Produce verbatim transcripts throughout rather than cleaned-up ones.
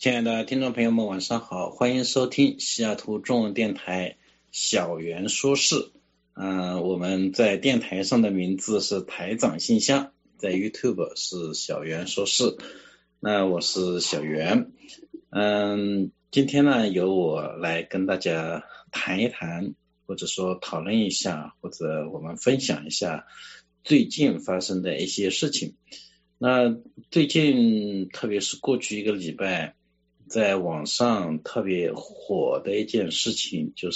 亲爱的听众朋友们，晚上好，欢迎收听西雅图中文电台小袁说事。嗯、呃，我们在电台上的名字是台长信箱，在 YouTube 是小袁说事。那我是小袁。嗯，今天呢，由我来跟大家谈一谈，或者说讨论一下，或者我们分享一下最近发生的一些事情。那最近，特别是过去一个礼拜，在网上特别火的一件事情就是，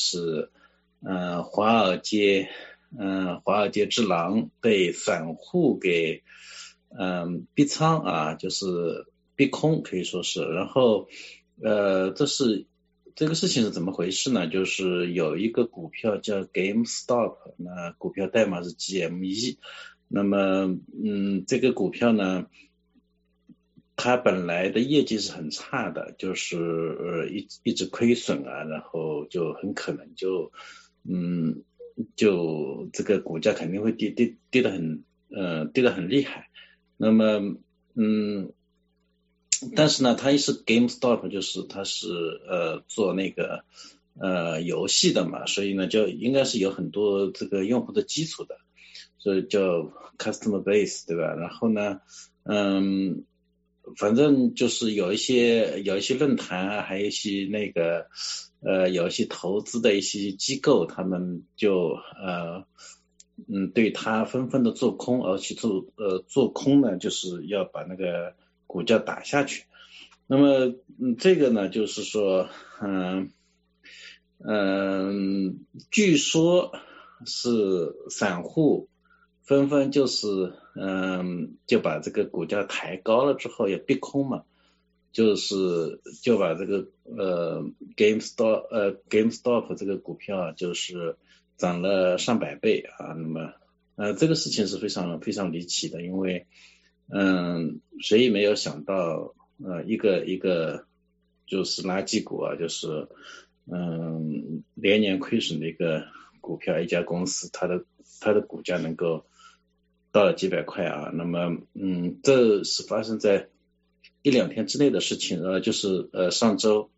呃，华尔街，嗯、呃，华尔街之狼被散户给，嗯、呃，逼仓啊，就是逼空，可以说是。然后，呃，这是这个事情是怎么回事呢？就是有一个股票叫 GameStop， 那股票代码是 G M E。那么，嗯，这个股票呢，它本来的业绩是很差的，就是呃一一直亏损啊，然后就很可能就，嗯，就这个股价肯定会跌跌跌得很，呃，跌得很厉害。那么，嗯，但是呢，它是 GameStop， 就是它是呃做那个呃游戏的嘛，所以呢，就应该是有很多这个用户的基础的。所以叫 customer base， 对吧？然后呢，嗯，反正就是有一些有一些论坛啊，还有一些那个呃有一些投资的一些机构，他们就呃嗯对他纷纷的做空，而且做呃做空呢，就是要把那个股价打下去。那么嗯这个呢，就是说嗯嗯，据说是散户纷纷就是嗯就把这个股价抬高了之后也逼空嘛，就是就把这个呃 GameStop 呃 GameStop 这个股票啊就是涨了上百倍啊。那么呃这个事情是非常非常离奇的，因为嗯谁也没有想到呃一个一个就是垃圾股啊，就是嗯连年亏损的一个股票，一家公司它的它的股价能够到了几百块啊。那么嗯这是发生在一两天之内的事情，呃就是呃上周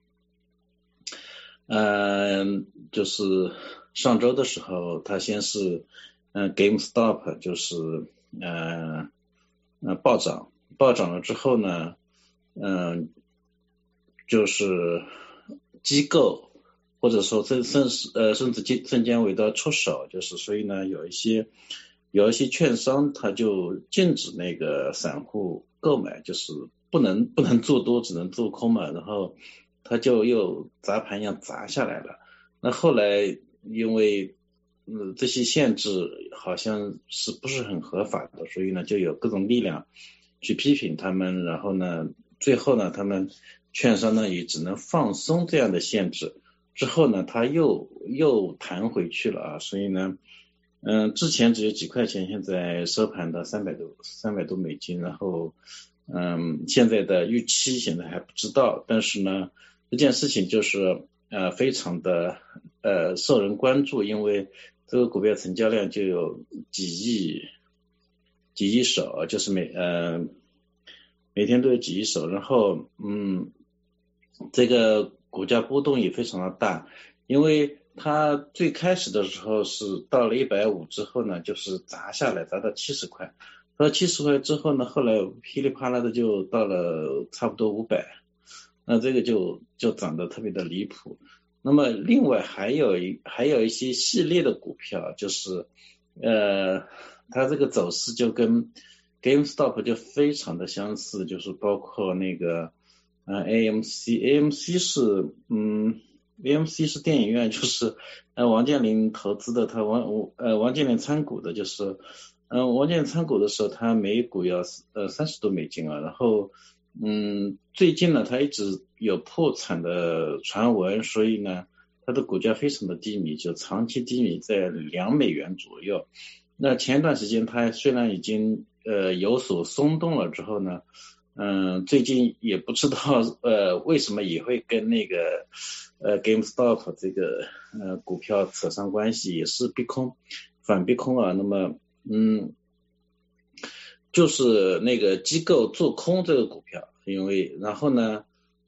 嗯、呃就是上周的时候，它先是嗯、呃 GameStop 就是呃呃暴涨，暴涨了之后呢，嗯、呃就是机构或者说甚甚至呃甚至证证监会都要出手，就是所以呢有一些有一些券商他就禁止那个散户购买，就是不能不能做多，只能做空嘛，然后他就又砸盘一样砸下来了。那后来因为嗯这些限制好像是不是很合法的，所以呢就有各种力量去批评他们，然后呢最后呢他们券商呢也只能放松这样的限制，之后呢他又又弹回去了啊。所以呢嗯之前只有几块钱，现在收盘到三百多三百多美金，然后嗯现在的预期现在还不知道，但是呢这件事情就是呃非常的呃受人关注，因为这个股票成交量就有几亿几亿手，就是每呃每天都有几亿手，然后嗯这个股价波动也非常的大，因为它最开始的时候是到了一百五之后呢，就是砸下来砸到七十块，到七十块之后呢，后来噼里啪啦的就到了差不多五百，那这个就就涨得特别的离谱。那么另外还有一还有一些系列的股票，就是呃它这个走势就跟 GameStop 就非常的相似，就是包括那个呃 A M C，A M C 是嗯 A M C 是电影院，就是呃王健林投资的，他王呃王健林参股的，就是嗯、呃、王健林参股的时候，他每股要呃三十多美金啊，然后嗯最近呢他一直有破产的传闻，所以呢它的股价非常的低迷，就长期低迷在两美元左右。那前段时间它虽然已经呃有所松动了之后呢，嗯，最近也不知道呃为什么也会跟那个呃 GameStop 这个呃股票扯上关系，也是逼空反逼空啊。那么嗯就是那个机构做空这个股票，因为然后呢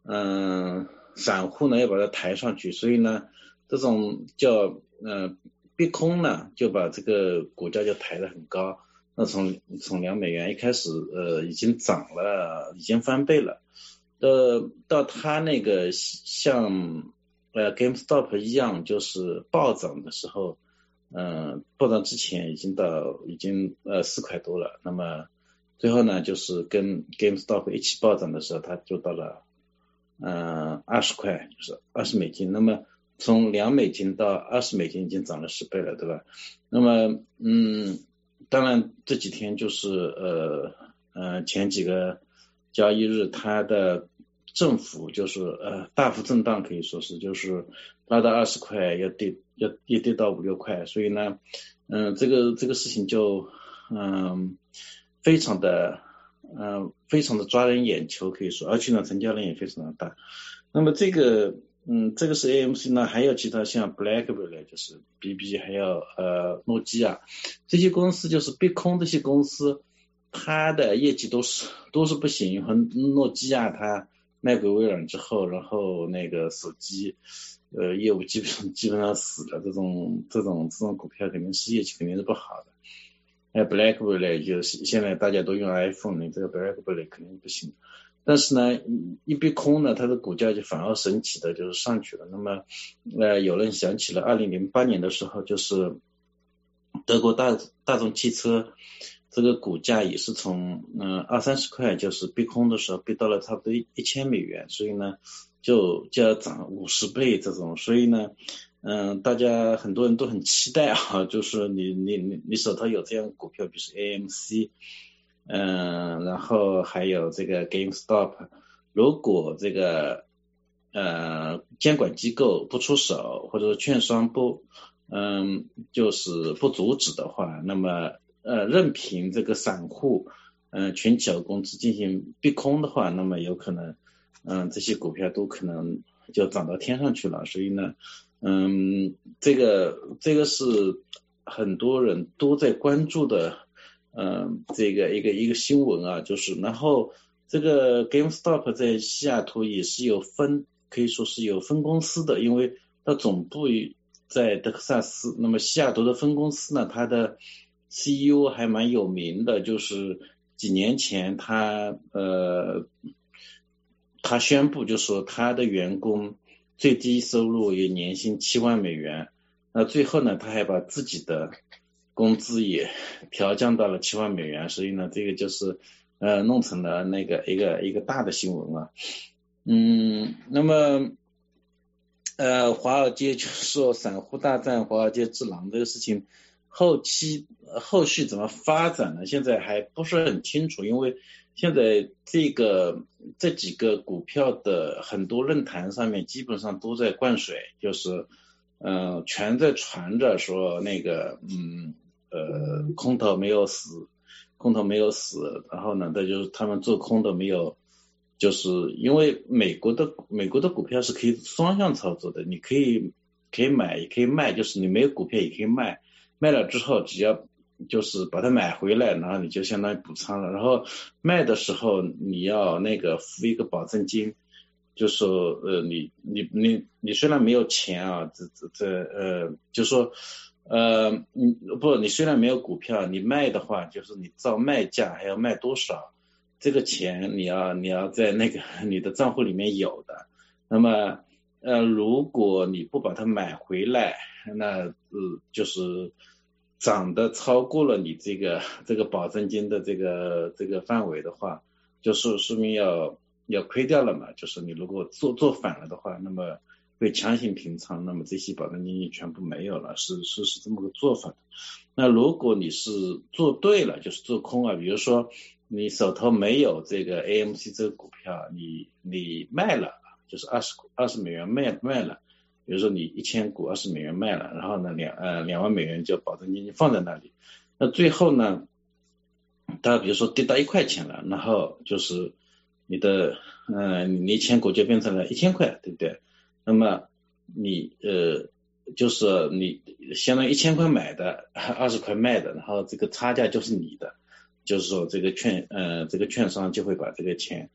嗯、呃、散户呢要把它抬上去，所以呢这种叫呃逼空呢就把这个股价就抬得很高。那从从两美元一开始呃已经涨了，已经翻倍了。呃，到它那个像呃 GameStop 一样，就是暴涨的时候，嗯、呃，暴涨之前已经到已经呃四块多了。那么最后呢，就是跟 GameStop 一起暴涨的时候，它就到了嗯二十块，就是二十美金。那么从两美金到二十美金已经涨了十倍了，对吧？那么嗯，当然这几天就是呃呃前几个交易日，它的政府就是呃大幅震荡，可以说是就是拉到二十块要跌要跌跌到五六块，所以呢，嗯、呃、这个这个事情就嗯、呃、非常的嗯、呃、非常的抓人眼球，可以说，而且呢成交量也非常的大。那么这个嗯这个是 A M C 呢，还有其他像 BlackBerry 就是 B B 还有呃诺基亚这些公司，就是逼空这些公司，它的业绩都是都是不行。和诺基亚它卖给微软之后，然后那个手机呃业务基本上基本上死了，这种这种这种股票肯定是业绩肯定是不好的。哎 BlackBerry 就是现在大家都用 iPhone， 你这个 BlackBerry 肯定不行。但是呢一逼空呢，它的股价就反而神奇的就是上去了。那么呃有人想起了二零零八年的时候，就是德国大大众汽车这个股价也是从嗯二三十块，就是逼空的时候逼到了差不多一千美元，所以呢就就要涨五十倍这种。所以呢嗯、呃、大家很多人都很期待啊，就是你你你你手头有这样的股票，比如说 A M C 嗯、呃、然后还有这个 GameStop， 如果这个呃监管机构不出手，或者说券商不嗯，就是不阻止的话，那么呃，任凭这个散户嗯、呃群起而攻之进行逼空的话，那么有可能嗯、呃、这些股票都可能就涨到天上去了。所以呢，嗯，这个这个是很多人都在关注的嗯、呃、这个一个一个新闻啊，就是然后这个 GameStop 在西雅图也是有分，可以说是有分公司的，因为它总部在德克萨斯。那么西雅图的分公司呢，它的 C E O 还蛮有名的，就是几年前他呃他宣布就说他的员工最低收入也年薪七万美元，那最后呢他还把自己的工资也调降到了七万美元，所以呢这个就是呃弄成了那个一个一个大的新闻啊。嗯，那么呃，华尔街就是说散户大战华尔街之狼这个事情，后期后续怎么发展呢？现在还不是很清楚，因为现在这个这几个股票的很多论坛上面基本上都在灌水，就是嗯、呃、全在传着说那个嗯呃空头没有死，空头没有死，然后呢，这就是他们做空的没有。就是因为美国的美国的股票是可以双向操作的，你可以可以买也可以卖，就是你没有股票也可以卖，卖了之后只要就是把它买回来，然后你就相当于补仓了，然后卖的时候你要那个付一个保证金，就说呃你你你你虽然没有钱啊，这这这呃就说呃你不你虽然没有股票，你卖的话就是你照卖价还要卖多少。这个钱你要你要在那个你的账户里面有的。那么呃如果你不把它买回来，那呃就是涨的超过了你这个这个保证金的这个这个范围的话，就是说明要要亏掉了嘛，就是你如果做做反了的话，那么会强行平仓，那么这些保证金全部没有了，是是是这么个做法的。那如果你是做对了，就是做空啊，比如说你手头没有这个 A M C 这个股票，你你卖了，就是二十二十美元卖卖了，比如说你一千股二十美元卖了，然后呢两呃两万美元就保证金就放在那里，那最后呢，它比如说跌到一块钱了，然后就是你的呃你一千股就变成了一千块，对不对？那么你呃就是你相当于一千块买的，二十块卖的，然后这个差价就是你的。就是说这个券呃这个券商就会把这个钱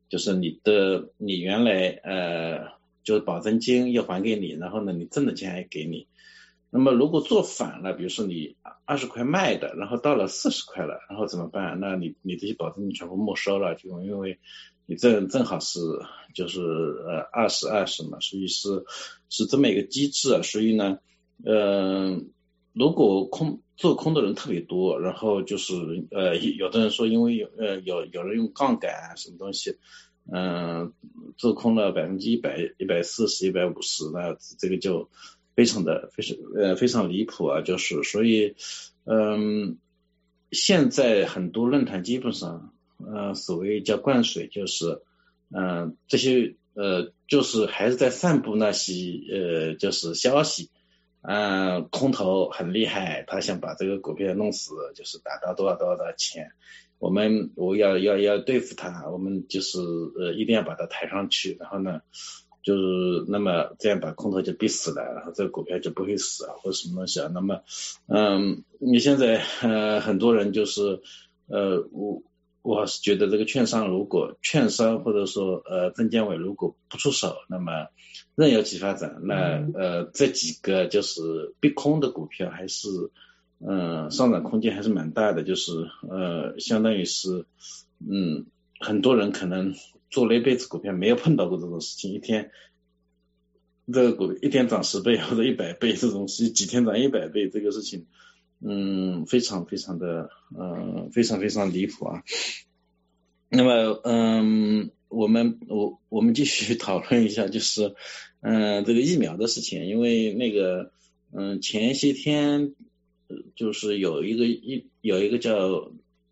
就是你的你原来呃就是保证金要还给你，然后呢你挣的钱还给你。那么如果做反了，比如说你二十块卖的，然后到了四十块了，然后怎么办？那你你这些保证金全部没收了，就因为你正正好是就是呃二十二十嘛，所以是是这么一个机制啊。所以呢，呃，如果空做空的人特别多，然后就是呃有的人说因为呃有有人用杠杆啊什么东西，嗯、呃，做空了百分之一百、一百四十、一百五十，那这个就非常的非常呃非常离谱啊，就是所以嗯，现在很多论坛基本上呃所谓叫灌水，就是嗯、呃、这些呃就是还是在散布那些呃就是消息。嗯、呃，空头很厉害，他想把这个股票弄死，就是达到多少多少的钱。我们我要要要对付他，我们就是呃一定要把它抬上去，然后呢，就是那么这样把空头就逼死了，然后这个股票就不会死啊，或者什么东西啊。那么，嗯，你现在呃很多人就是呃我我是觉得这个券商如果券商或者说呃证监委如果不出手，那么任由其发展，那呃这几个就是逼空的股票还是嗯、呃上涨空间还是蛮大的，就是呃相当于是嗯很多人可能做了一辈子股票没有碰到过这种事情，一天这个股一天涨十倍或者一百倍这种事，几天涨一百倍这个事情，嗯非常非常的呃非常非常离谱啊。那么嗯我们我我们继续讨论一下，就是嗯、呃、这个疫苗的事情，因为那个嗯前些天就是有一个一有一个叫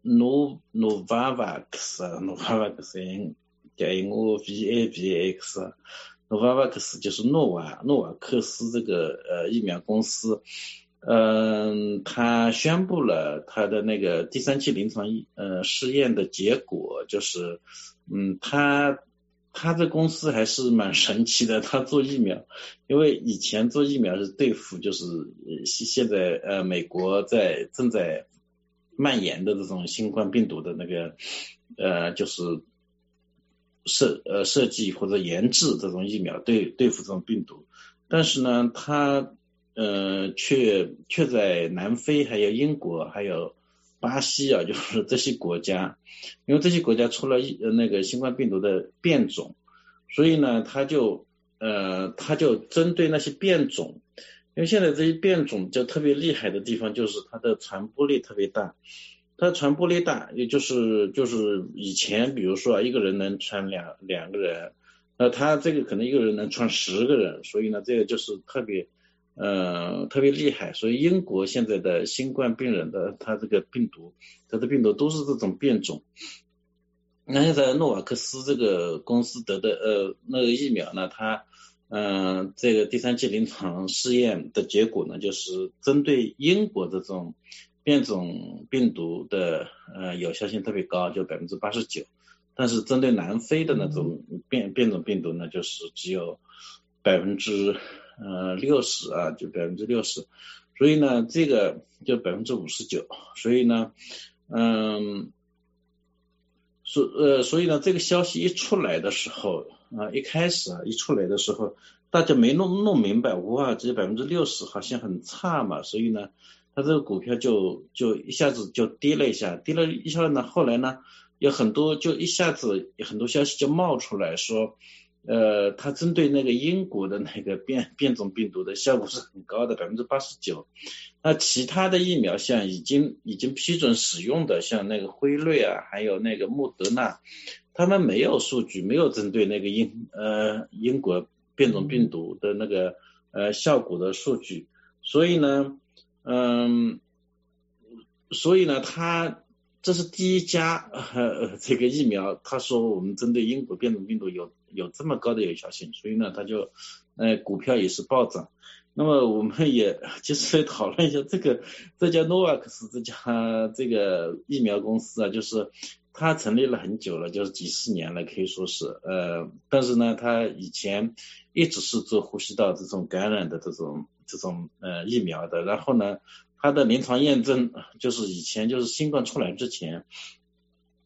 No Novavax 啊 Novavax 叫英国 V A V X Novavax 就是诺瓦诺瓦克斯这个呃疫苗公司。嗯，他宣布了他的那个第三期临床呃试验的结果，就是嗯，他他这公司还是蛮神奇的，他做疫苗，因为以前做疫苗是对付就是现现在呃美国在正在蔓延的这种新冠病毒的那个呃就是设呃设计或者研制这种疫苗对对付这种病毒，但是呢，他呃，却却在南非、还有英国、还有巴西啊，就是这些国家，因为这些国家出了一呃那个新冠病毒的变种，所以呢，他就呃他就针对那些变种，因为现在这些变种就特别厉害的地方就是它的传播力特别大，它传播力大，也就是就是以前比如说啊，一个人能传两两个人，那他这个可能一个人能传十个人，所以呢，这个就是特别。呃，特别厉害，所以英国现在的新冠病人的他这个病毒，他的病毒都是这种变种。那现在诺瓦克斯这个公司得的呃那个疫苗呢，它嗯、呃、这个第三期临床试验的结果呢，就是针对英国的这种变种病毒的呃有效性特别高，就百分之八十九，但是针对南非的那种变变种病毒呢，就是只有百分之呃六十啊，就百分之六十，所以呢，这个就百分之五十九，所以呢，嗯，所呃，所以呢，这个消息一出来的时候啊、呃，一开始啊一出来的时候，大家没弄弄明白，哇，这百分之六十好像很差嘛，所以呢，它这个股票就就一下子就跌了一下，跌了一下呢，后来呢，有很多就一下子有很多消息就冒出来说。呃，它针对那个英国的那个变变种病毒的效果是很高的，百分之八十九。那其他的疫苗，像已经已经批准使用的，像那个辉瑞啊，还有那个莫德纳，他们没有数据，没有针对那个英呃英国变种病毒的那个呃效果的数据，所以呢，嗯，所以呢，他这是第一家呃这个疫苗，他说我们针对英国变种病毒有有这么高的有效性，所以呢，他就呃股票也是暴涨。那么我们也就是讨论一下这个这家 Novavax 这家这个疫苗公司啊，就是它成立了很久了，就是几十年了，可以说是呃，但是呢，它以前一直是做呼吸道这种感染的这种这种呃疫苗的，然后呢。它的临床验证就是以前就是新冠出来之前，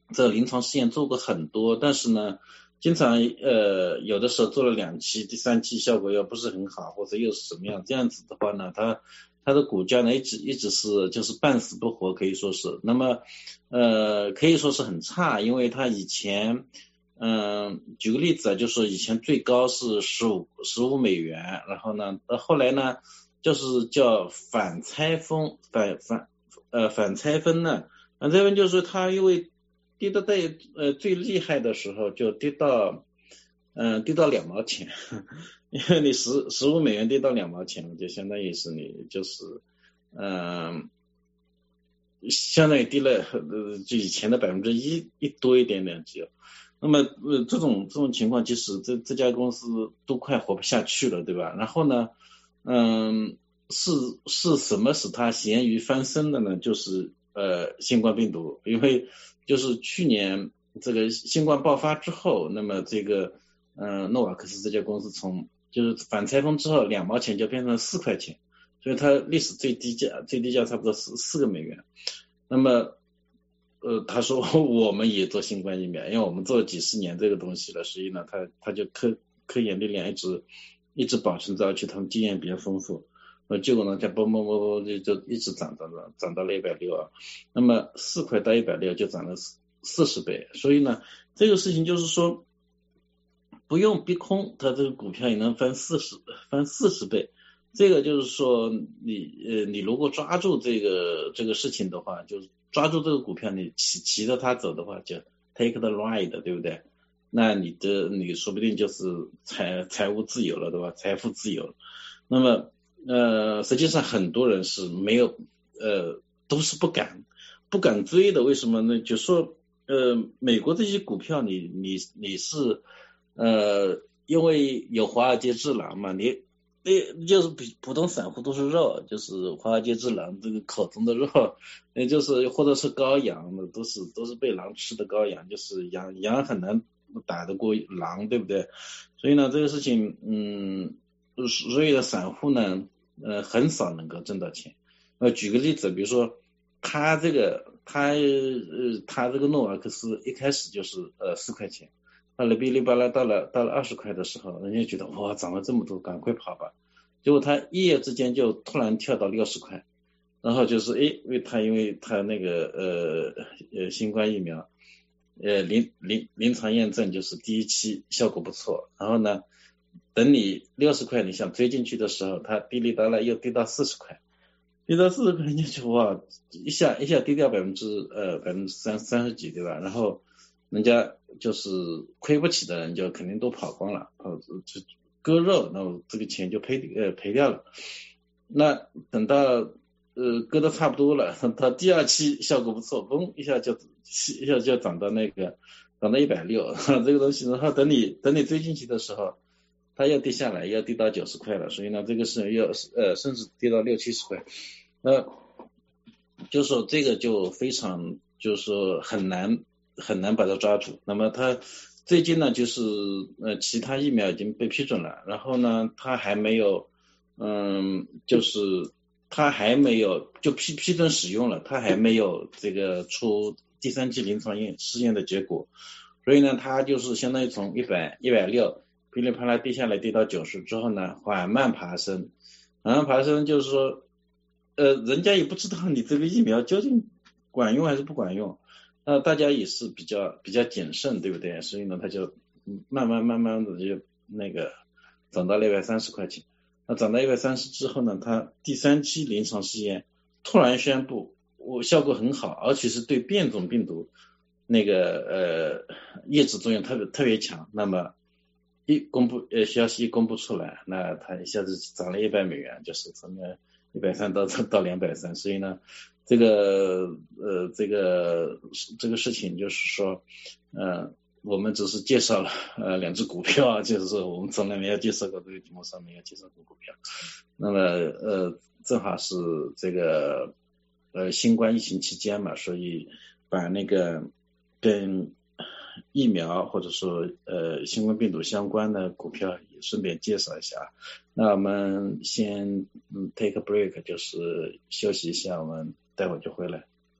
这临床试验做过很多，但是呢，经常呃有的时候做了两期，第三期效果又不是很好，或者又是什么样，这样子的话呢，它它的股价呢一直一直是就是半死不活，可以说是，那么呃可以说是很差，因为它以前嗯、呃、举个例子啊，就是以前最高是十五十五美元，然后呢到后来呢就是叫反拆分反反呃反拆分呢。反拆分就是说它因为跌到最呃最厉害的时候就跌到嗯、呃、跌到两毛钱，因为你十十五美元跌到两毛钱，就相当于是你就是嗯、呃、相当于跌了呃就以前的百分之一一多一点点只有。那么呃这种这种情况，其实这这家公司都快活不下去了，对吧？然后呢，嗯，是是什么使它咸鱼翻身的呢？就是呃新冠病毒，因为就是去年这个新冠爆发之后，那么这个嗯、呃、诺瓦克斯这家公司从就是反拆分之后两毛钱就变成了四块钱，所以它历史最低价最低价差不多是四个美元。那么呃，他说我们也做新冠疫苗，因为我们做了几十年这个东西了，所以呢，他他就科科研力量一直一直保存着，而且他们经验比较丰富。呃，结果呢，在嘣嘣嘣嘣就就一直涨涨涨，涨到了一百六啊。那么四块到一百六就涨了四四十倍，所以呢，这个事情就是说不用逼空，它这个股票也能翻四十翻四十倍。这个就是说你呃你如果抓住这个这个事情的话，就是抓住这个股票，你骑骑着它走的话，就 take the ride， 对不对？那你的你说不定就是财财务自由了，对吧？财富自由了。那么呃实际上很多人是没有呃都是不敢不敢追的，为什么呢？就说呃美国这些股票你你你是呃因为有华尔街之狼嘛，你那就是普普通散户都是肉，就是华尔街之狼这个口中的肉，也就是或者是羔羊的，都是都是被狼吃的羔羊，就是羊羊很难打得过狼，对不对？所以呢，这个事情，嗯，所以的散户呢，呃，很少能够挣到钱。呃，举个例子，比如说他这个他呃他这个诺瓦克斯一开始就是呃四块钱。到了哔哩吧啦到了到了二十块的时候，人家觉得哇涨了这么多，赶快跑吧。结果他一夜之间就突然跳到六十块，然后就是诶，因为他因为他那个呃呃新冠疫苗呃临临临床验证就是第一期效果不错，然后呢，等你六十块你想追进去的时候，它哔哩吧啦又跌到四十块，跌到四十块，人家就哇一下一下跌掉百分之呃百分之三三十几，对吧？然后人家就是亏不起的人就肯定都跑光了，跑就割肉，那么这个钱就赔呃赔掉了。那等到呃割的差不多了，到第二期效果不错，嘣一下就一下就涨到那个涨到一百六，这个东西，然后等你等你追进去的时候，它要跌下来，要跌到九十块了，所以呢，这个是要呃甚至跌到六七十块，呃，就是说这个就非常就是说很难很难把它抓住。那么它最近呢，就是呃其他疫苗已经被批准了，然后呢，它还没有嗯就是它还没有就批批准使用了，它还没有这个出第三期临床验试验的结果，所以呢，它就是相当于从一百一百六噼里啪啦跌下来，跌到九十之后呢，缓慢爬升，缓慢爬升就是说，呃，人家也不知道你这个疫苗究竟管用还是不管用，那大家也是比较比较谨慎，对不对？所以呢，他就慢慢慢慢的就那个涨到了一百三十块钱。那涨到一百三十之后呢，它第三期临床试验突然宣布，我效果很好，而且是对变种病毒那个呃抑制作用特别特别强。那么一公布呃消息一公布出来，那它一下子涨了一百美元，就是从那一百三到到两百三。所以呢，这个呃这个这个事情就是说，呃。我们只是介绍了呃两只股票，就是说我们从来没有介绍过这个节目上没有介绍过股票。那么呃正好是这个呃新冠疫情期间嘛，所以把那个跟疫苗或者说呃新冠病毒相关的股票也顺便介绍一下。那我们先嗯 take a break，就是休息一下，我们待会儿就回来。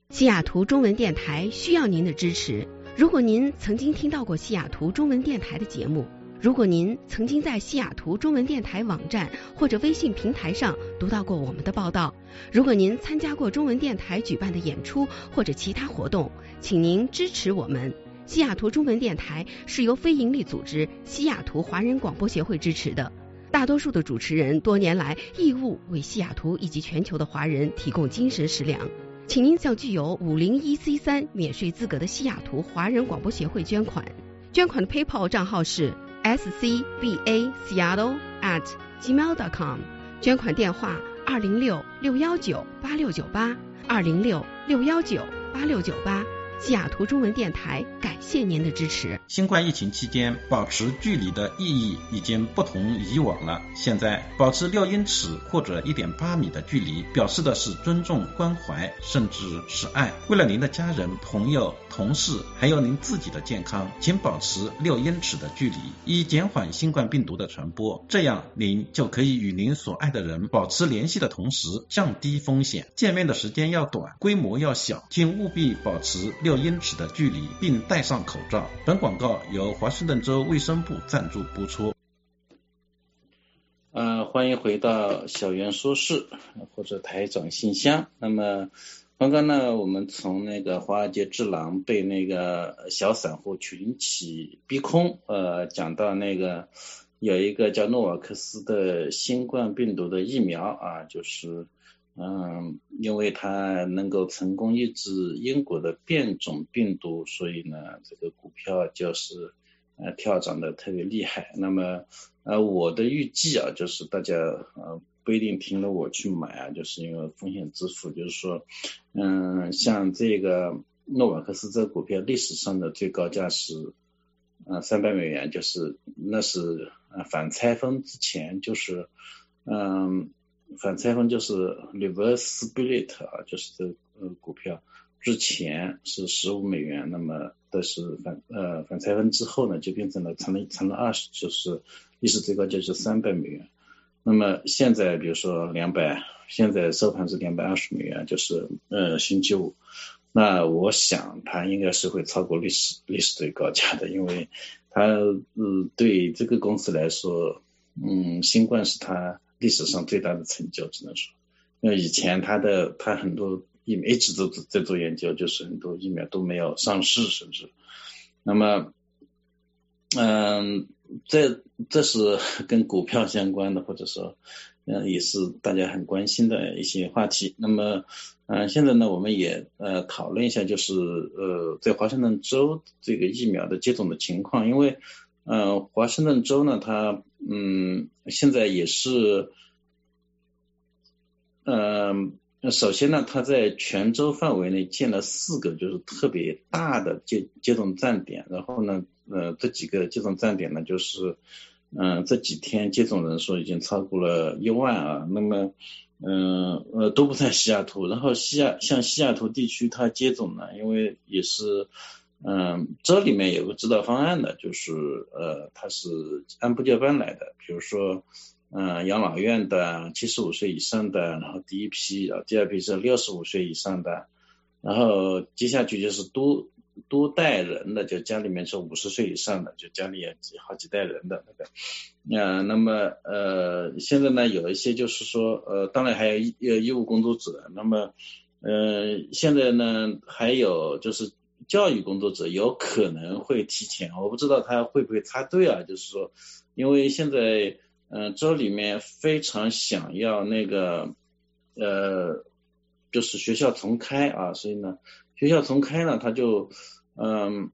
西雅图中文电台需要您的支持。如果您曾经听到过西雅图中文电台的节目，如果您曾经在西雅图中文电台网站或者微信平台上读到过我们的报道，如果您参加过中文电台举办的演出或者其他活动，请您支持我们。西雅图中文电台是由非营利组织西雅图华人广播协会支持的，大多数的主持人多年来义务为西雅图以及全球的华人提供精神食粮。请您向具有五零一 C 三 免税资格的西雅图华人广播协会捐款，捐款的 PayPal 账号是 s c b a seattle at gmail dot com， 捐款电话二零六六一九八六九八二零六六一九八六九八。西雅图中文电台感谢您的支持。 新冠疫情期间，保持距离的意义已经不同以往了。现在保持六英尺或者 一点八米的距离，表示的是尊重、关怀，甚至是爱。为了您的家人、朋友、同事，还有您自己的健康，请保持六英尺的距离，以减缓新冠病毒的传播。这样，您就可以与您所爱的人保持联系的同时，降低风险。见面的时间要短，规模要小，请务必保持六英尺的距离，并戴上口罩。本广告由华盛顿州卫生部赞助播出。 呃，欢迎回到小袁说事或者台长信箱。那么刚刚呢，我们从那个华尔街之狼被那个小散户群起逼空，呃，讲到那个有一个叫诺瓦克斯的新冠病毒的疫苗啊，就是嗯，因为它能够成功抑制英国的变种病毒，所以呢，这个股票就是呃跳涨的特别厉害。那么呃我的预计啊，就是大家呃不一定听了我去买啊，就是因为风险自负，就是说嗯，像这个诺瓦克斯这个股票历史上的最高价是呃三百美元，就是那是呃反拆分之前，就是嗯。反拆分就是 reverse split 啊，就是这呃股票之前是十五美元，那么但是反呃反拆分之后呢，就变成了成了成了二十，就是历史最高价是三百美元。那么现在比如说两百，现在收盘是两百二十美元，就是呃星期五。那我想它应该是会超过历史历史最高价的，因为它呃对这个公司来说，嗯，新冠是它历史上最大的成就，只能说，因为以前他的他很多疫苗一直都在做研究，就是很多疫苗都没有上市，甚至，那么，嗯，这这是跟股票相关的，或者说，嗯，也是大家很关心的一些话题。那么，嗯，现在呢，我们也呃讨论一下，就是呃，在华盛顿州这个疫苗的接种的情况，因为。呃，华盛顿州呢，它嗯，现在也是，嗯、呃，首先呢，它在全州范围内建了四个就是特别大的接接种站点，然后呢，呃，这几个接种站点呢，就是，嗯、呃，这几天接种人数已经超过了一万啊，那么，嗯 呃, 呃，都不在西雅图，然后西雅像西雅图地区它接种呢，因为也是。嗯，这里面有个指导方案的，就是呃，它是按部就班来的，比如说，嗯，养老院的七十五岁以上的，然后第一批，然后第二批是六十五岁以上的，然后接下去就是多多代人的，就家里面是五十岁以上的，就家里有几好几代人的那个，啊、呃，那么呃，现在呢有一些就是说，呃，当然还有医医务工作者，那么呃，现在呢还有就是。教育工作者有可能会提前，我不知道他会不会插队啊，就是说，因为现在，呃，州里面非常想要那个，呃，就是学校重开啊，所以呢，学校重开呢，他就，嗯，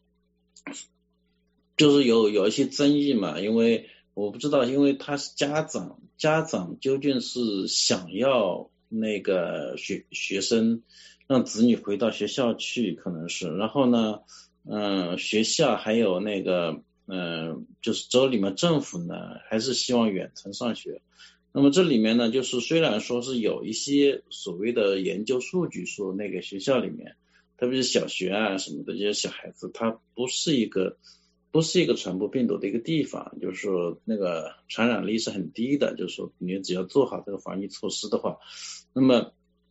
就是有有一些争议嘛，因为我不知道，因为他是家长，家长究竟是想要那个学学生。让子女回到学校去，可能是，然后呢，嗯、呃，学校还有那个，嗯、呃，就是州里面政府呢，还是希望远程上学。那么这里面呢，就是虽然说是有一些所谓的研究数据说，那个学校里面，特别是小学啊什么的这些小孩子，他不是一个不是一个传播病毒的一个地方，就是说那个传染力是很低的，就是说你只要做好这个防疫措施的话，那么。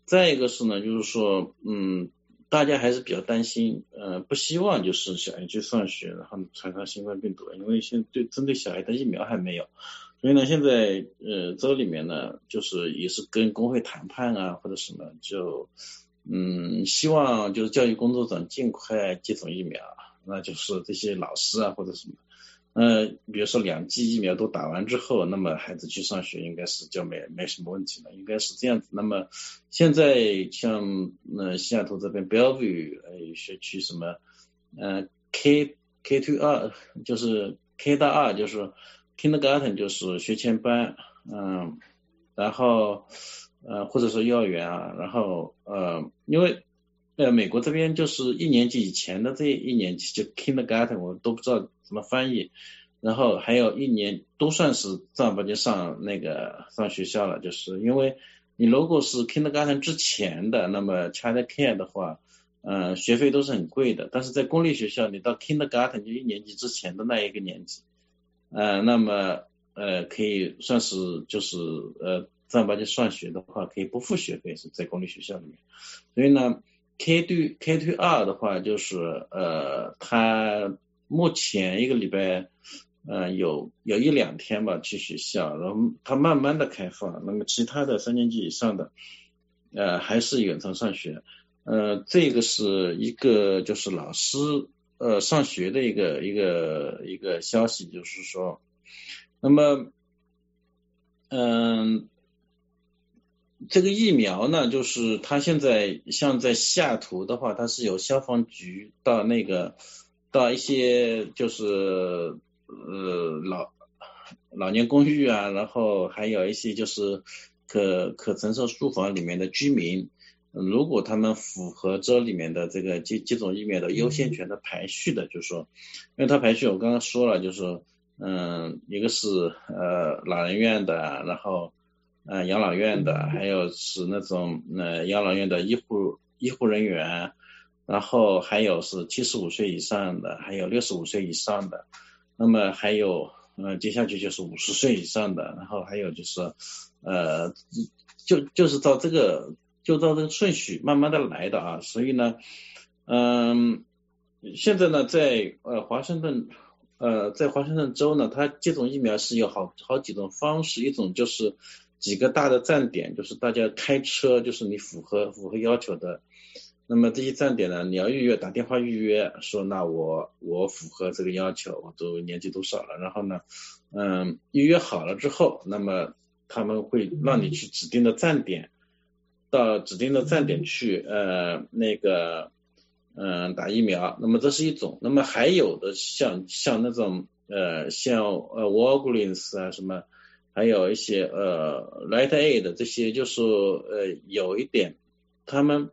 再一个是呢，就是说，嗯，大家还是比较担心，呃，不希望就是小孩去上学，然后传上新冠病毒，因为现在对针对小孩的疫苗还没有，所以呢，现在呃州里面呢，就是也是跟工会谈判啊，或者什么，就嗯，希望就是教育工作者尽快接种疫苗，那就是这些老师啊或者什么。呃，比如说两剂疫苗都打完之后，那么孩子去上学应该是就没没什么问题了，应该是这样子。那么现在像呃西雅图这边 Bellevue 呃学区什么呃 K K to 二就是 K 到二就是 Kindergarten 就是学前班，嗯，然后呃或者说幼儿园啊，然后呃因为呃美国这边就是一年级以前的这一年级就 Kindergarten 我都不知道怎么翻译，然后还有一年都算是正儿八经上那个上学校了，就是因为你如果是 Kindergarten 之前的，那么 Child Care 的话，呃学费都是很贵的，但是在公立学校你到 Kindergarten 就一年级之前的那一个年级，呃那么呃可以算是就是呃正儿八经上学的话可以不付学费，是在公立学校里面，所以呢 K to K to 二的话就是呃他目前一个礼拜呃有有一两天吧去学校，然后他慢慢的开放，那么其他的三年级以上的呃还是远程上学，呃这个是一个就是老师呃上学的一个一个一个消息，就是说那么嗯、呃这个疫苗呢，就是它现在像在西雅图的话，它是有消防局到那个到一些就是呃老老年公寓啊，然后还有一些就是可可承受住房里面的居民，如果他们符合州里面的这个接接种疫苗的优先权的排序的，就是说，因为它排序我刚刚说了，就是说嗯，一个是呃老人院的，然后呃养老院的，还有是那种呃养老院的医护医护人员，然后还有是七十五岁以上的，还有六十五岁以上的，那么还有呃接下去就是五十岁以上的，然后还有就是呃就就是照这个就照这个顺序慢慢的来的啊，所以呢嗯现在呢在呃华盛顿呃在华盛顿州呢，它接种疫苗是有好好几种方式，一种就是几个大的站点，就是大家开车，就是你符合符合要求的，那么这些站点呢，你要预约，打电话预约，说那我我符合这个要求，我都年纪多少了，然后呢，嗯，预约好了之后，那么他们会让你去指定的站点，到指定的站点去，呃，那个，嗯、呃，打疫苗。那么这是一种，那么还有的像像那种，呃，像呃 Walgreens 啊什么。还有一些呃 Rite Aid 这些就是呃有一点他们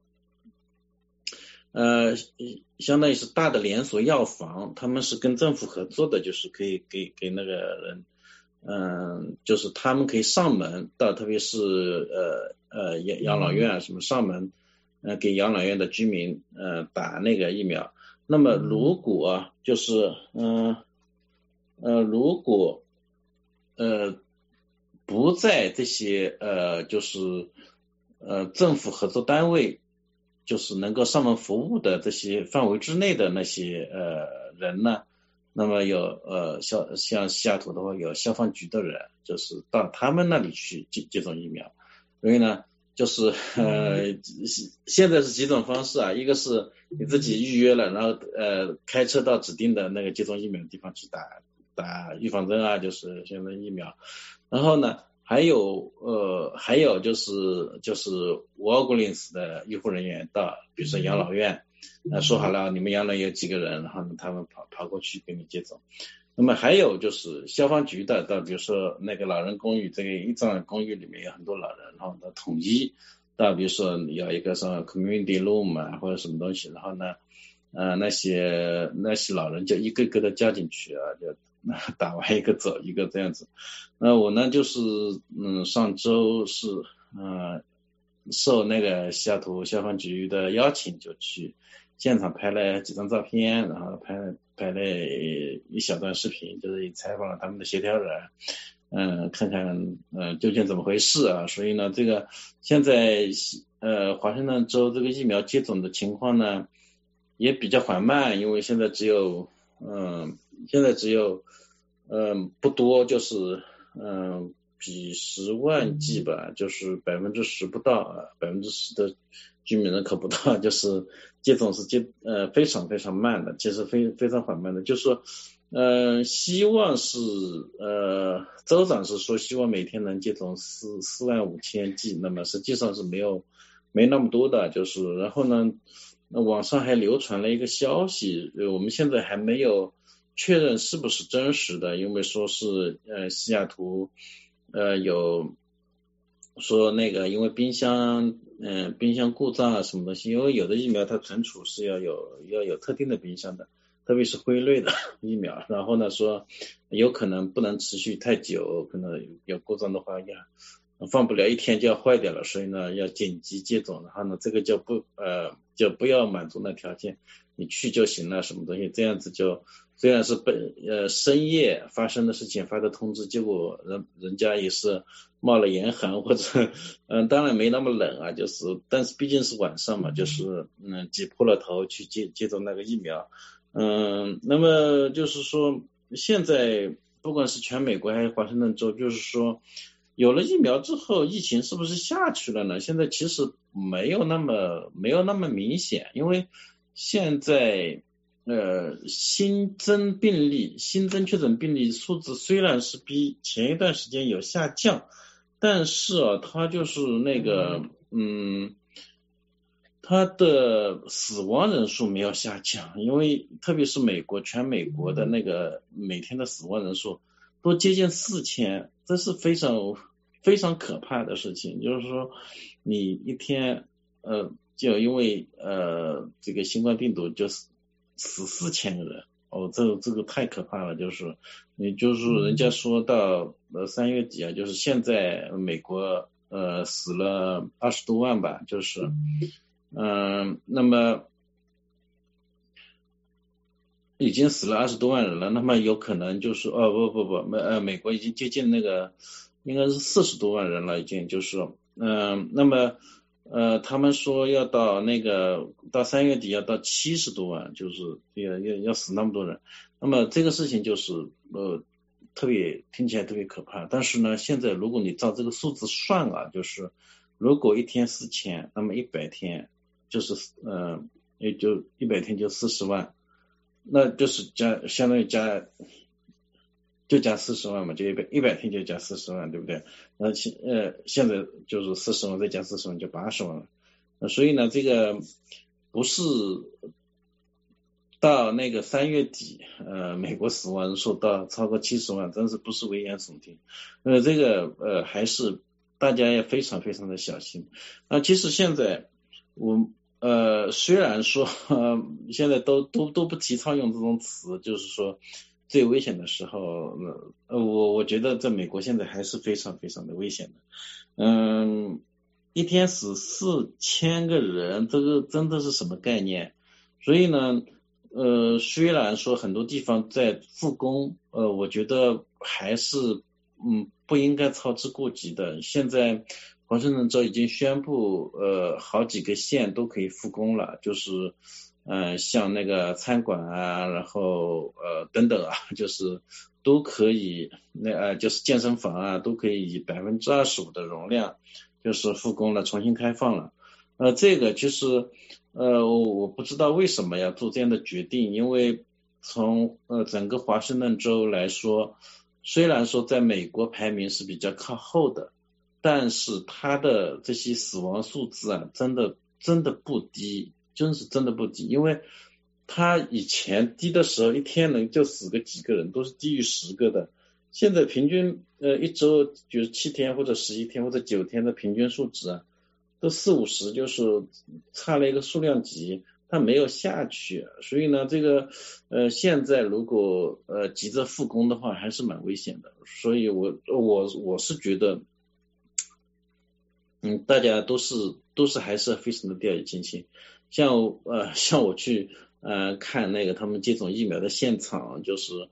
呃相当于是大的连锁药房，他们是跟政府合作的，就是可以给给那个人嗯、呃、就是他们可以上门到特别是呃呃养养老院啊什么上门呃给养老院的居民呃打那个疫苗。那么如果就是嗯 呃, 呃如果呃不在这些呃就是呃政府合作单位就是能够上门服务的这些范围之内的那些呃人呢，那么有呃像像西雅图的话有消防局的人，就是到他们那里去接接种疫苗，所以呢就是呃现在是几种方式啊，一个是你自己预约了，然后呃开车到指定的那个接种疫苗的地方去打打预防针啊，就是现在疫苗。然后呢，还有呃，还有就是就是 Walgreens 的医护人员到，比如说养老院，呃，说好了你们养老院有几个人，然后呢他们跑跑过去给你接种。那么还有就是消防局的到，比如说那个老人公寓，这个一幢公寓里面有很多老人，然后呢统一到，比如说有一个什么 community room 啊或者什么东西，然后呢呃那些那些老人就一个个的加进去啊，就打完一个走一个这样子。那我呢就是嗯上周是呃受那个西雅图消防局的邀请，就去现场拍了几张照片，然后拍拍了一小段视频，就是采访了他们的协调人， 嗯、呃，看看嗯、呃、究竟怎么回事啊。所以呢，这个现在呃华盛顿州这个疫苗接种的情况呢也比较缓慢，因为现在只有嗯、呃、现在只有嗯、呃、不多，就是嗯。呃几十万剂吧，就是百分之十不到啊，百分之十的居民人口不到，就是接种是接呃非常非常慢的，其实非非常缓慢的，就是说呃希望是呃州长是说希望每天能接种四四万五千剂，那么实际上是没有没那么多的，就是然后呢，那网上还流传了一个消息，呃我们现在还没有确认是不是真实的，因为说是呃西雅图。呃，有说那个因为冰箱，嗯、呃，冰箱故障啊什么东西，因为有的疫苗它存储是要有要有特定的冰箱的，特别是辉瑞的疫苗，然后呢说有可能不能持续太久，可能有故障的话呀，放不了一天就要坏掉了，所以呢要紧急接种，然后呢这个就不呃就不要满足那条件，你去就行了，什么东西这样子就。虽然是本呃深夜发生的事情发的通知，结果人人家也是冒了严寒，或者嗯当然没那么冷啊，就是但是毕竟是晚上嘛，就是嗯挤破了头去接接种那个疫苗，嗯那么就是说现在不管是全美国还是华盛顿州，就是说有了疫苗之后，疫情是不是下去了呢？现在其实没有那么没有那么明显，因为现在。呃，新增病例、新增确诊病例数字虽然是比前一段时间有下降，但是啊，它就是那个，嗯，它的死亡人数没有下降，因为特别是美国，全美国的那个每天的死亡人数都接近四千，这是非常非常可怕的事情。就是说，你一天，呃，就因为呃这个新冠病毒就是。死四千个人，哦，这个这个太可怕了，就是你就是人家说到呃三月底啊，就是现在美国呃死了二十多万吧，就是嗯、呃，那么已经死了二十多万人了，那么有可能就是哦不不不美呃美国已经接近那个应该是四十多万人了，已经就是嗯、呃、那么。呃，他们说要到那个到三月底要到七十多万，就是要要要死那么多人。那么这个事情就是呃特别听起来特别可怕。但是呢，现在如果你照这个数字算啊，就是如果一天四千，那么一百天就是呃也就一百天就四十万，那就是加相当于加。就加四十万嘛，就一百一百天就加四十万，对不对？那现呃现在就是四十万再加四十万就八十万了。那所以呢，这个不是到那个三月底，呃，美国死亡人数到超过七十万，真是不是危言耸听。呃，这个呃还是大家要非常非常的小心。那其实现在我呃虽然说呃现在都都都不提倡用这种词，就是说。最危险的时候，呃，我我觉得在美国现在还是非常非常的危险的，嗯，一天死四千个人，这个真的是什么概念？所以呢，呃，虽然说很多地方在复工，呃，我觉得还是嗯不应该操之过急的。现在华盛顿州已经宣布，呃，好几个县都可以复工了，就是。嗯、呃，像那个餐馆啊，然后呃等等啊，就是都可以，那呃就是健身房啊，都可以以百分之二十五的容量，就是复工了，重新开放了。呃，这个其实呃我不知道为什么要做这样的决定，因为从呃整个华盛顿州来说，虽然说在美国排名是比较靠后的，但是它的这些死亡数字啊，真的真的不低。真是真的不低，因为他以前低的时候一天能就死个几个人，都是低于十个的。现在平均呃一周就是七天或者十一天或者九天的平均数值啊，都四五十，就是差了一个数量级，它没有下去。所以呢，这个呃现在如果呃急着复工的话，还是蛮危险的。所以我我我是觉得。嗯，大家都是都是还是非常的掉以轻心，像呃像我去呃看那个他们接种疫苗的现场，就是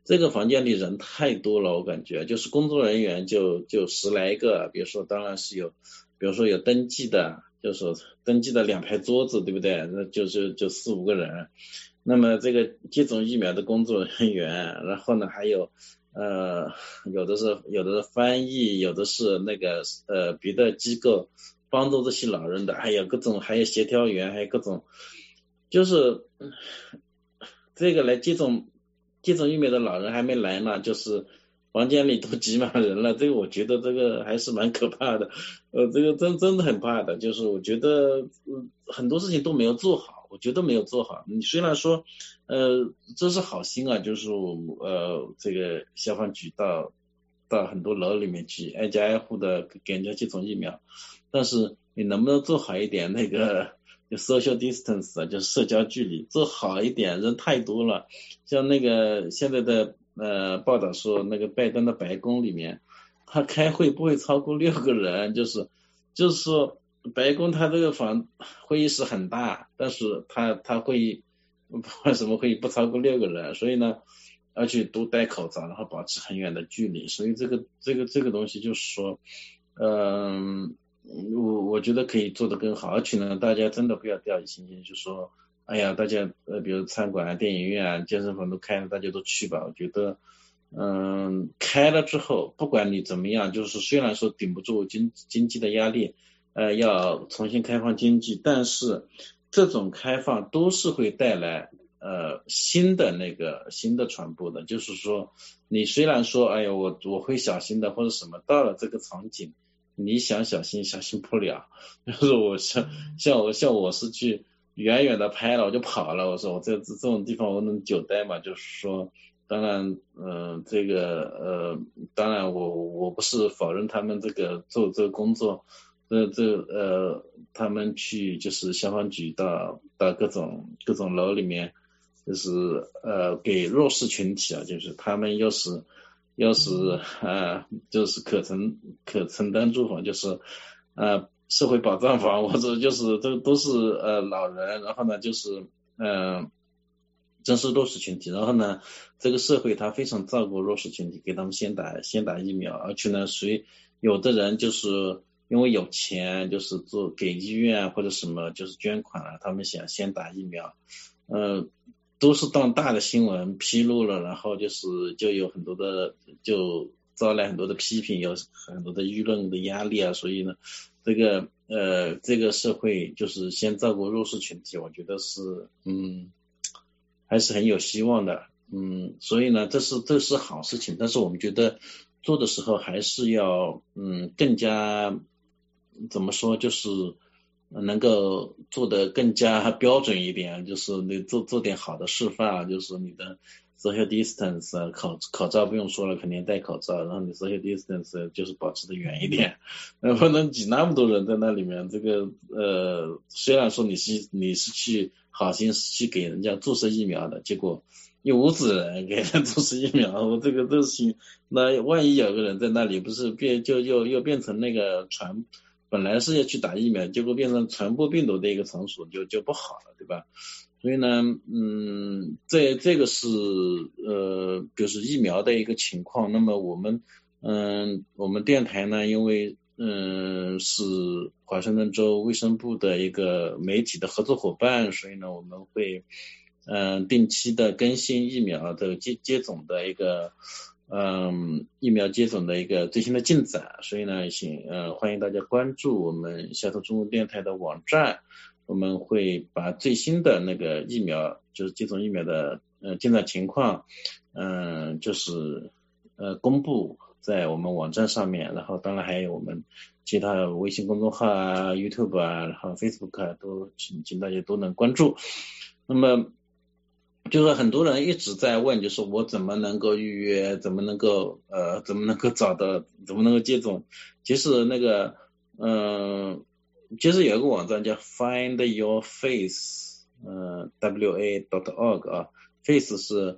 这个房间里人太多了，我感觉就是工作人员就就十来个，比如说当然是有，比如说有登记的，就是登记的两排桌子，对不对？那就是就四五个人。那么这个接种疫苗的工作人员，然后呢还有呃有的是有的是翻译，有的是那个呃别的机构帮助这些老人的，还有各种还有协调员，还有各种就是这个来接种接种疫苗的老人还没来呢，就是房间里都挤满人了，这个我觉得这个还是蛮可怕的，呃，这个真真的很怕的，就是我觉得、呃、很多事情都没有做好，我觉得没有做好。你虽然说，呃，这是好心啊，就是呃，这个消防局到到很多楼里面去，挨家挨户的给人家接种疫苗，但是你能不能做好一点那个？就 social distance 啊，就是社交距离做好一点，人太多了。像那个现在的呃报道说，那个拜登的白宫里面，他开会不会超过六个人，就是就是说白宫他这个房会议室很大，但是他他会议为什么会议不超过六个人？所以呢，而且都戴口罩，然后保持很远的距离，所以这个这个这个东西就是说，嗯、呃。我我觉得可以做得更好，而且呢，大家真的不要掉以轻心，就说，哎呀，大家呃，比如餐馆啊、电影院啊、健身房都开了，大家都去吧。我觉得，嗯，开了之后，不管你怎么样，就是虽然说顶不住经经济的压力，呃，要重新开放经济，但是这种开放都是会带来呃新的那个新的传播的，就是说，你虽然说，哎呀，我我会小心的或者什么，到了这个场景。你想小心小心不了，就是我像像我像我是去远远的拍了我就跑了，我说我在这这种地方我能久待嘛？就是说，当然，嗯、呃，这个呃，当然我我不是否认他们这个做这个工作，这这呃，他们去就是消防局到到各种各种楼里面，就是呃给弱势群体啊，就是他们又是。要是啊，就是可承可承担住房，就是呃社会保障房，或者就是这都是呃老人，然后呢就是嗯、呃，真是弱势群体，然后呢这个社会它非常照顾弱势群体，给他们先打先打疫苗，而且呢谁有的人就是因为有钱，就是做给医院或者什么就是捐款啊，他们想先打疫苗，呃。都是当大的新闻披露了，然后就是就有很多的就招来很多的批评，有很多的舆论的压力啊，所以呢，这个呃这个社会就是先照顾弱势群体，我觉得是嗯还是很有希望的，嗯，所以呢这是这是好事情，但是我们觉得做的时候还是要嗯更加怎么说就是。能够做得更加标准一点，就是你做做点好的示范，就是你的 social distance 口口罩不用说了，肯定戴口罩，然后你 social distance 就是保持的远一点，呃，不能挤那么多人在那里面。这个呃，虽然说你是你是去好心去给人家注射疫苗的，结果有无子人给人注射疫苗，我这个都是那万一有个人在那里，不是变就又又变成那个传。本来是要去打疫苗，结果变成传播病毒的一个场所，就就不好了，对吧？所以呢，嗯，这这个是呃，就是疫苗的一个情况。那么我们，嗯，我们电台呢，因为嗯是华盛顿州卫生部的一个媒体的合作伙伴，所以呢，我们会嗯定期的更新疫苗的接接种的一个。嗯，疫苗接种的一个最新的进展，所以呢，请呃欢迎大家关注我们下头中文电台的网站，我们会把最新的那个疫苗，就是接种疫苗的呃进展情况，嗯、呃，就是呃公布在我们网站上面，然后当然还有我们其他微信公众号啊、YouTube 啊，然后 Facebook 啊，都请请大家都能关注。那么。就是很多人一直在问，就是我怎么能够预约，怎么能够呃，怎么能够找到，怎么能够接种？其实那个，嗯、呃，其实有一个网站叫 Find Your Face， 呃 ，W A dot org 啊 ，Face 是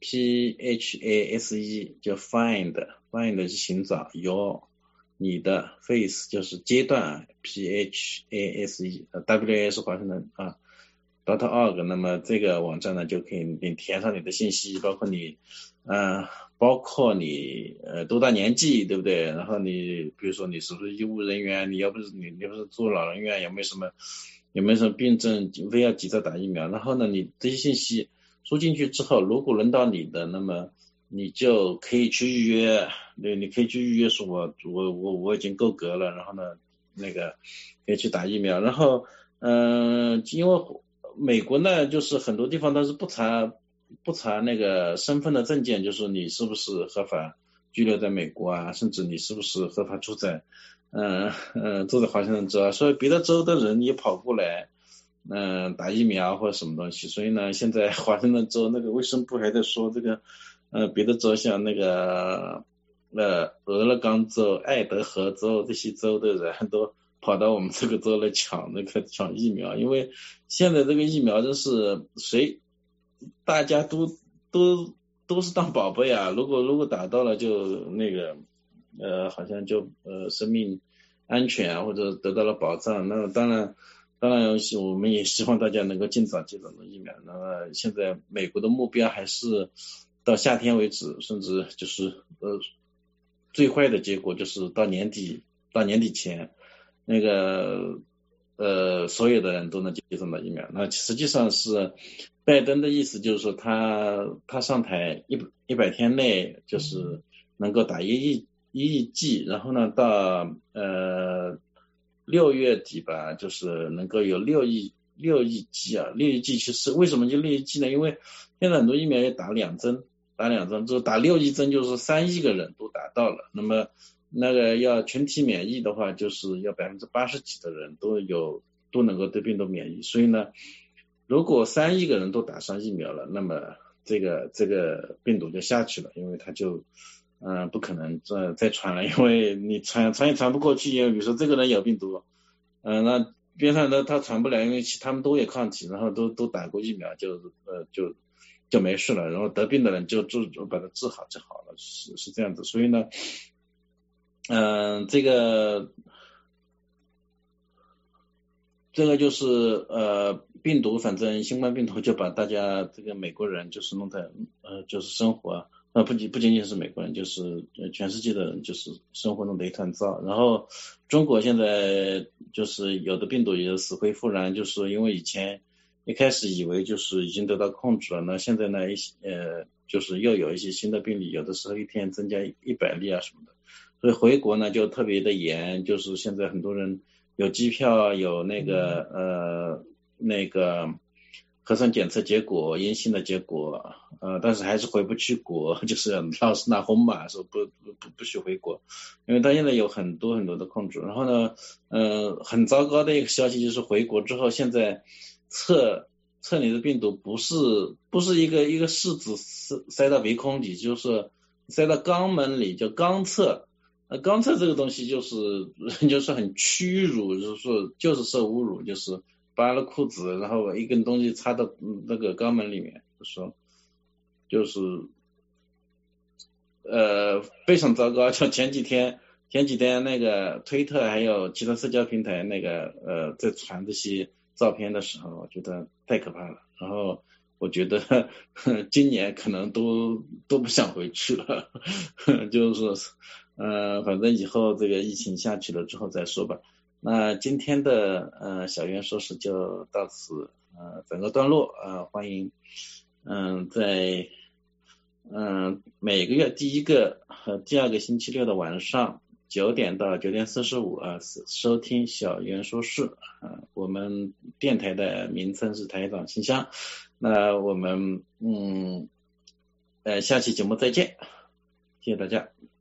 P H A S E， 叫 Find，Find 是寻找 Your 你的 Face 就是阶段 P H A S E， W A 是华盛顿啊。 dot org， 那么这个网站呢就可以你填上你的信息，包括你嗯、呃，包括你呃多大年纪，对不对？然后你比如说你是不是医务人员，你要不是你你不是住老人院，有没有什么有没有什么病症非要急着打疫苗？然后呢，你这些信息输进去之后，如果轮到你的，那么你就可以去预约，对，你可以去预约说我我我我已经够格了，然后呢那个可以去打疫苗。然后嗯、呃，因为美国呢就是很多地方都是不查不查那个身份的证件，就是你是不是合法居留在美国啊，甚至你是不是合法住在嗯嗯住在华盛顿州啊，所以别的州的人也跑过来嗯打疫苗或者什么东西。所以呢现在华盛顿州那个卫生部还在说这个呃别的州像那个呃俄勒冈州、爱德荷州这些州的人都跑到我们这个州来抢那个抢疫苗，因为现在这个疫苗真是谁大家都都都是当宝贝啊，如果如果打到了就那个呃好像就呃生命安全啊或者得到了保障，那当然当然我们也希望大家能够尽早接种疫苗。那么现在美国的目标还是到夏天为止，甚至就是呃最坏的结果就是到年底到年底前那个呃所有的人都能接种到疫苗。那实际上是拜登的意思就是说他他上台一一百天内就是能够打一亿一亿剂，然后呢到呃六月底吧，就是能够有六亿六亿剂啊，六亿剂其实为什么就六亿剂呢？因为现在很多疫苗也打两针，打两针之后打六亿针，就是三亿个人都打到了。那么那个要群体免疫的话，就是要百分之八十几的人都有都能够对病毒免疫。所以呢，如果三亿个人都打上疫苗了，那么这个这个病毒就下去了，因为它就嗯、呃、不可能再再传了，因为你传传也传不过去，因为比如说这个人有病毒，嗯、呃、那边上的他传不了，因为他们都有抗体，然后都都打过疫苗，就呃就就没事了，然后得病的人就就就把它治好就好了，是是这样子。所以呢嗯、呃、这个这个就是呃病毒，反正新冠病毒就把大家这个美国人就是弄在呃就是生活呃不仅不仅仅是美国人，就是呃全世界的人就是生活弄得一团糟。然后中国现在就是有的病毒也死灰复燃，就是因为以前一开始以为就是已经得到控制了，那现在呢一些呃就是又有一些新的病例，有的时候一天增加一百例啊什么的，所以回国呢就特别的严，就是现在很多人有机票，有那个呃那个核酸检测结果阴性的结果，呃但是还是回不去国，就是老是拿红码说不不不许回国，因为他现在有很多很多的控制。然后呢呃很糟糕的一个消息就是回国之后，现在测测你的病毒不是不是一个一个试纸塞塞到鼻孔里，就是塞到肛门里，就肛测。呃，肛测这个东西就是就是很屈辱，就是说就是受侮辱，就是扒了裤子，然后一根东西插到那个肛门里面，就说就是呃非常糟糕。就前几天前几天那个推特还有其他社交平台那个呃在传这些照片的时候，我觉得太可怕了。然后我觉得今年可能都都不想回去了，就是说呃，反正以后这个疫情下去了之后再说吧。那今天的呃小袁说事就到此呃整个段落，呃欢迎嗯、呃、在嗯、呃、每个月第一个和第二个星期六的晚上九点到九点四十五啊收听小袁说事啊，我们电台的名称是台长信箱。那我们嗯呃下期节目再见，谢谢大家。